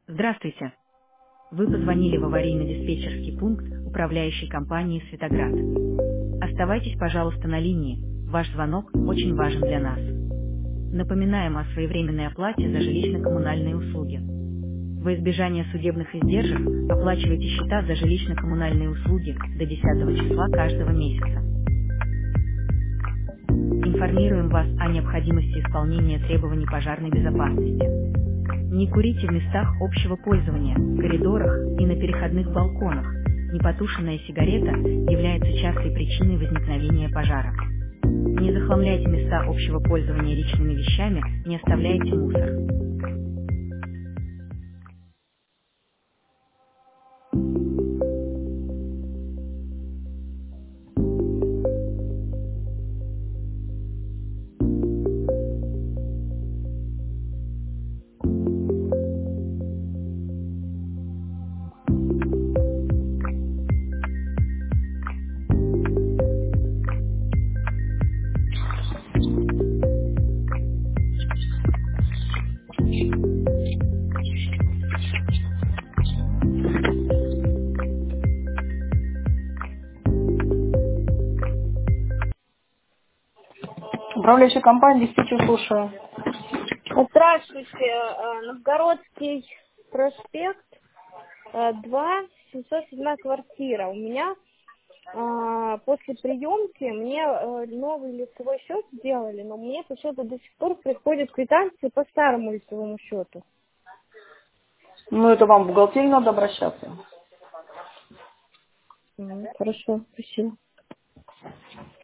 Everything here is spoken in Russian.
Здравствуйте. Вы позвонили в аварийно-диспетчерский пункт управляющей компании «Светоград». Оставайтесь, пожалуйста, на линии. Ваш звонок очень важен для нас. Напоминаем о своевременной оплате за жилищно-коммунальные услуги. Во избежание судебных издержек оплачивайте счета за жилищно-коммунальные услуги до 10 числа каждого месяца. Информируем вас о необходимости исполнения требований пожарной безопасности. Не курите в местах общего пользования, коридорах и на переходных балконах. Непотушенная сигарета является частой причиной возникновения пожара. Не захламляйте места общего пользования личными вещами, не оставляйте мусор. Управляющая компания, диспетчер, слушаю. Здравствуйте, Новгородский проспект, 2, 707 квартира. У меня после приемки мне новый лицевой счет сделали, но мне почему-то до сих пор приходят квитанции по старому лицевому счету. Ну, это вам в бухгалтерию надо обращаться. Хорошо, спасибо.